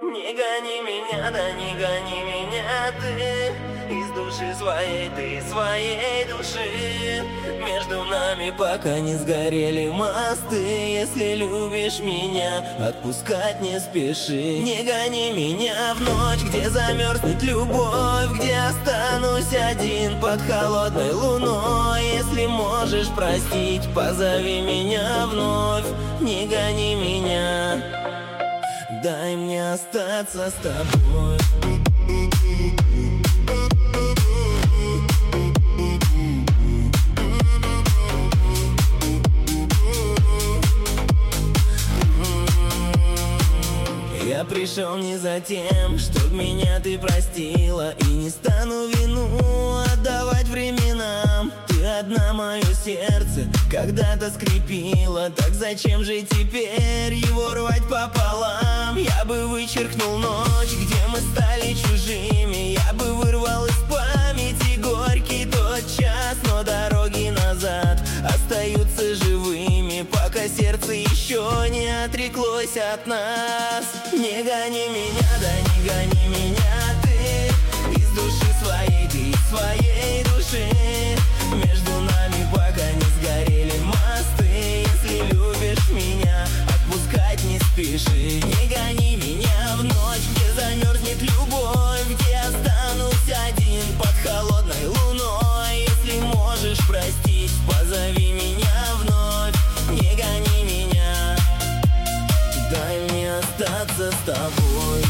Не гони меня, да не гони меня ты из души своей, ты своей души. Между нами пока не сгорели мосты. Если любишь меня, отпускать не спеши. Не гони меня в ночь, где замерзнет любовь, где останусь один под холодной луной. Если можешь простить, позови меня вновь. Не гони меня, дай мне остаться с тобой. Я пришел не за тем, чтоб меня ты простила, и не стану вину отдавать временам. Ты одна мое сердце когда-то скрепила, так зачем же теперь его рвать пополам? Я бы вычеркнул ночь, где мы стали чужими. Я бы вырвал из памяти горький тот час, но дороги назад остаются живыми, пока сердце еще не отреклось от нас. Не гони меня, да не гони меня ты из души своей, ты из своей души. Между нами пока не сгорели мосты. Если любишь меня, отпускать не спеши. Не гони меня в ночь, где замерзнет любовь, где останусь один под холодной луной. Если можешь простить, позови меня вновь. Не гони меня, дай мне остаться с тобой.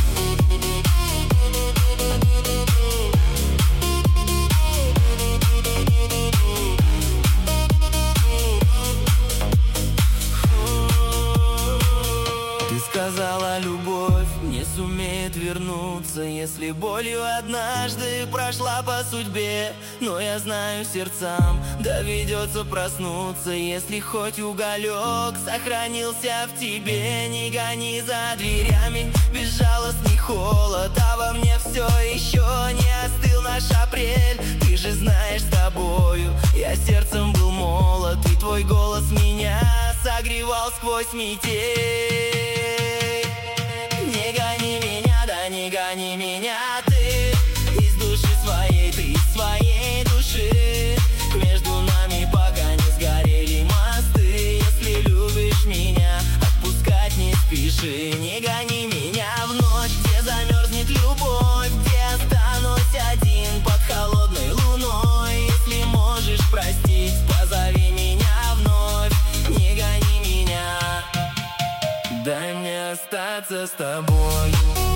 Ты сказала, любовь не сумеет вернуться, если болью однажды прошла по судьбе. Но я знаю, сердцам доведется проснуться, если хоть уголек сохранился в тебе. Не гони за дверями безжалостный холод, а во мне все еще не остыл наш апрель. Ты же знаешь, с тобою я сердцем был молод, и твой голос меня согревал сквозь метель. Не гони меня, да не гони меня ты из души своей, ты из своей души. Между нами пока не сгорели мосты. Если любишь меня, отпускать не спеши. Не гони меня в ночь, где замерзнет любовь, где останусь один под холодной луной. Если можешь простить, позови меня вновь. Не гони меня, дай мне остаться с тобой.